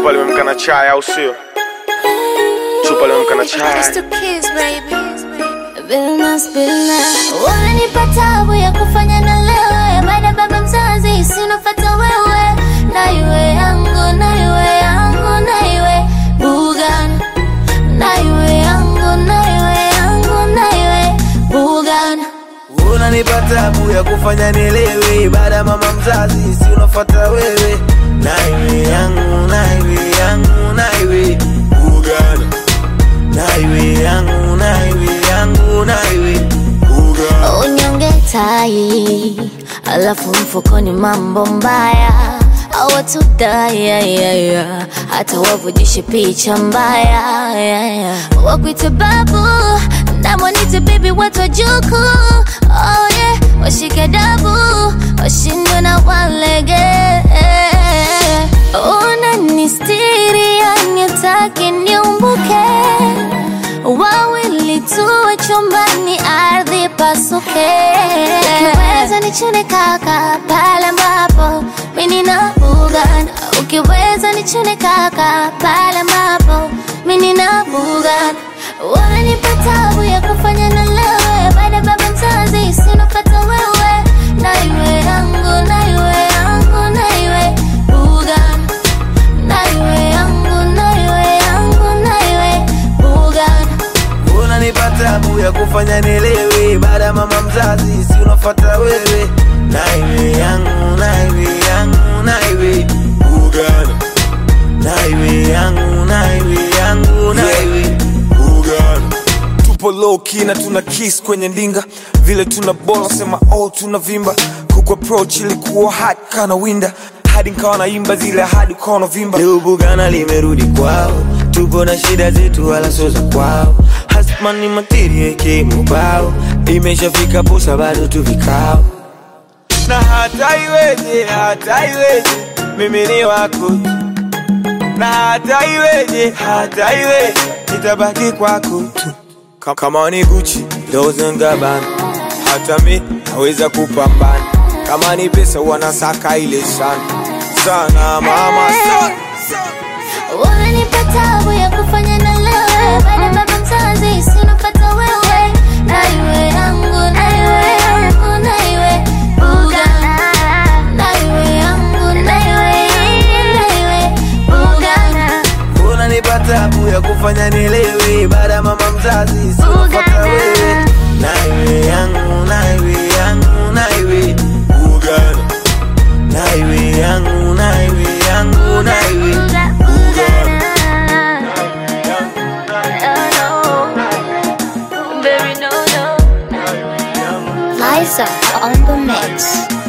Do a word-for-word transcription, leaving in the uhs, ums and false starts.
Chupa limemka na chai au sio? Chupa limemka na chai. Unanipa tabu ya kufanya na leo, baada baba mzazi sinofuata wewe. Na iwe yangu, na iwe yangu, na iwe Bugan. Na iwe yangu, na iwe yangu, na iwe Bugan. Unanipa tabu ya kufanya nielewe, baada mama mzazi sinofuata wewe. Na iwe yangu, na iwe yangu, na iwe Bugan. Na iwe yangu, na iwe yangu, na iwe Bugan. Unyonge tai, alafu mfukoni mambo mbaya. Watu dai, yeah, yeah, yeah. Hata wavujishe picha mbaya, yeah, yeah. Wakuite babu, na mwanite baby watu wajuku. Oh yeah, washike dabu, washindwe na walege. Unanistiri, yani utaki niumbuke. Wawili tuwe chumbani, ardhi pasuke. Ukiweza nichune kaka, pale ambapo mimi na Bugan. Ukiweza nichune kaka, pale ambapo mimi na Bugan. Unanipa tabu ya kufanya na leo, baada baba mzazi sinofuata wewe. Na iwe yangu, na iwe yangu, na iwe Bugan. Na iwe yangu, na iwe yangu, na iwe Bugan. Unanipa tabu ya kufanya nielewe, baada mama mzazi si unafuata wewe. Na iwe yangu, na iwe yangu, na iwe Bugan. Na iwe yangu, na iwe yangu, na iwe Bugan. Tupo low key na tuna kiss kwenye ndinga, vile tuna bola sema oh tuna vimba. Kuku approach ilikuwa hot kana winda, hadi nikawa naimba zile hadi kono vimba. Leo Bugana limerudi kwao, tupo na shida zetu wala soza kwao. Hasman ni materia kimubao, imeshafika posa bado tu vikao. Na hata iweje, hata iweje, mimi ni wako. Na hata iweje, hata iweje, nitabaki kwako tu. Kama ni Gucci, Dolce and Gabbana, hata mi naweza kupambana. Kama ni pesa wanasaka ile sana sana mama sana. Unanipa tabu ya kufanya na leo, baada baba mzazi sinofuata wewe. Na iwe yangu, na iwe yangu, na iwe Bugan. Na iwe yangu, na iwe yangu, na iwe Bugan. Unanipa tabu ya kufanya nielewe, baada mama mzazi sinofuata wewe. Na iwe yangu, na iwe yangu, na iwe Bugan. Na iwe yangu, na iwe yangu, na iwe Bugan. Liza on the mix.